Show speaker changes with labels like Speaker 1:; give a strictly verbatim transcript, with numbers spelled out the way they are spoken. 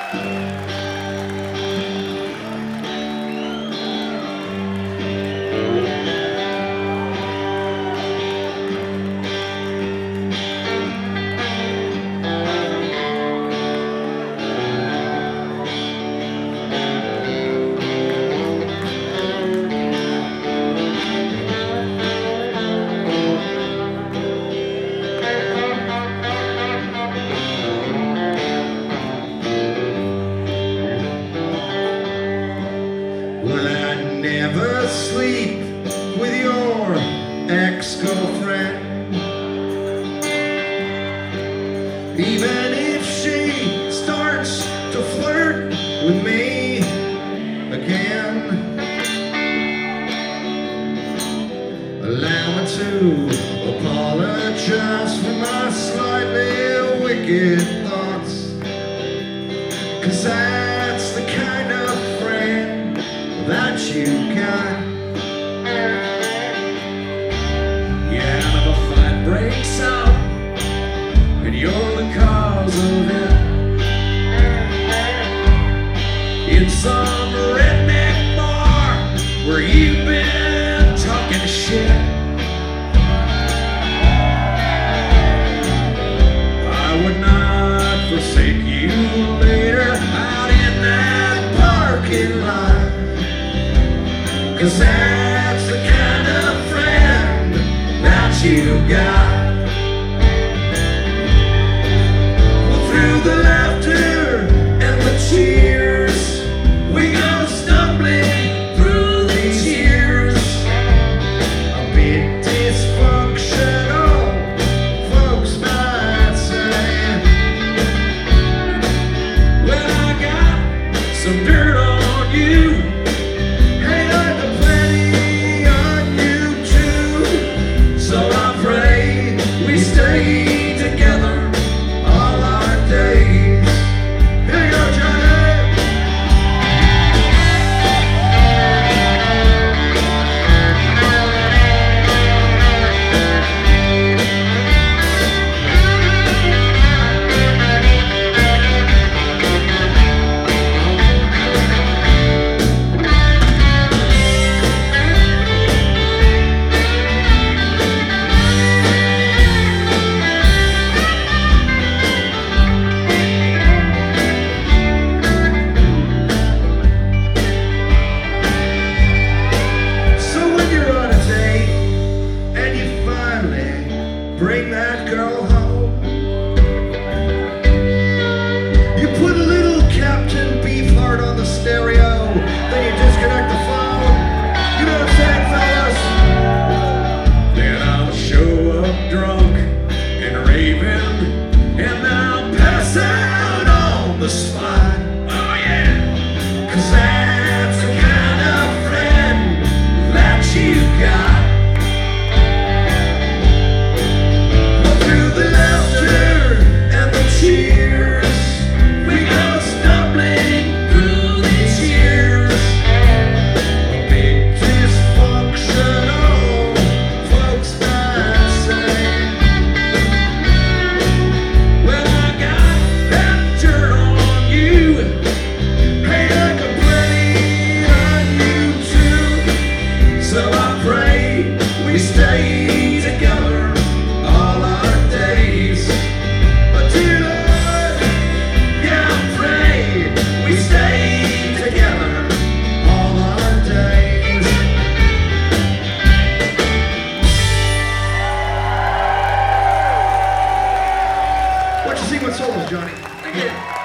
Speaker 1: Well, I'd never sleep with your ex-girlfriend, even if she starts to flirt with me again. Allow me to apologize for my slightly wicked thoughts, 'cause that's the kind of friend that you got. Yeah, if a fight breaks out and you're the cause of it, in some redneck bar where you've been talking shit, I would not forsake you later out in that parking lot, 'cause that's the kind of friend that you got. Well, through the laughter and the tears, we go stumbling through these years. A bit dysfunctional, folks might say. Well, I got some dirt on you. Bring that girl home. You put a little Captain Beefheart on the stereo, then you disconnect the phone. You know what I'm saying, fellas? Then I'll show up drunk and raving, and then I'll pass out on the spot. Oh yeah, 'cause that's the kind of friend that you got. We stay together all our days. But dear Lord, yeah, I pray we stay together all our days. Why don't you sing with solos, Johnny? Thank you.